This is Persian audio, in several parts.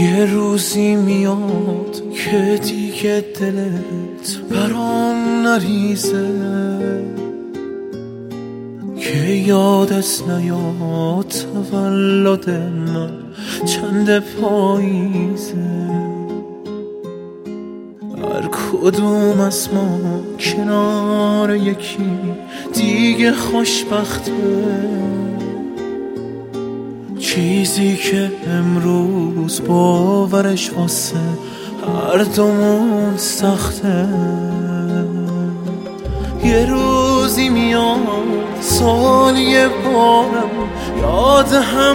یه روزی میاد که دیگه دلت برام نریزه، که یادت نیاد تولد من چند پاییزه. هر کدوم از ما کنار یکی دیگه خوشبخته، چیزی که امروز باورش واسه هر دومون سخته. یه روزی میاد سال یه بارم یاد هم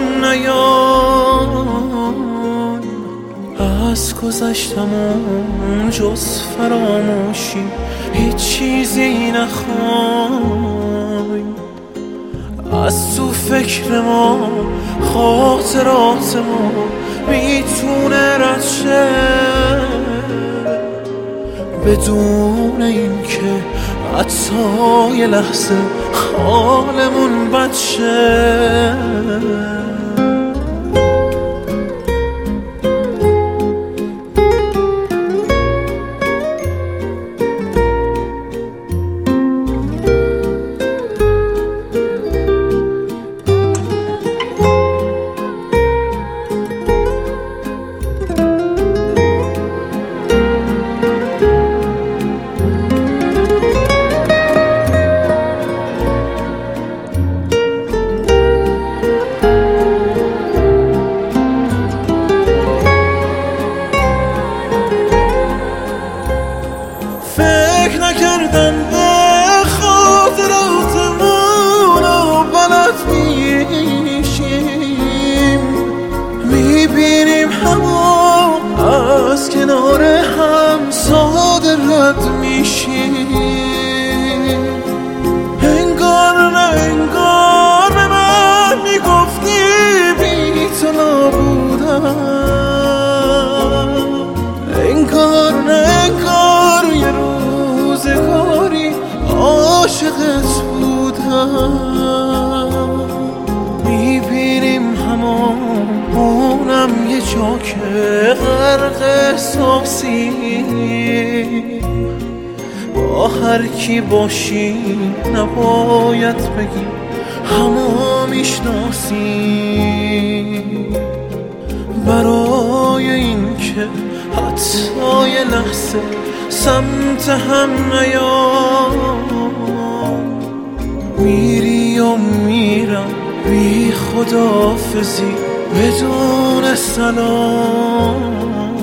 نیاد، از گذشتمون جز فراموشی هیچ چیزی نخوای. از تو فکر ما خاطرات ما میتونه رد شه، بدون این که حتی یه لحظه حالمون بد شه. فکر نکردم به خاطراتمون و بلد میشیم، میبینیم همون از کنار هم ساده رد میشیم. انگار نه انگار به من میگفتی بی تو نبودم، انگار نه انگار یه روزگاری عاشقت بودم. میبینیم همونم یه جا که غرق احساسی، با هر کی باشی نباید بگیم همو میشناسی، برای این که حتی یه لحظه سمت هم نیام. میری و میرم بی خداحافظی بدون سلام.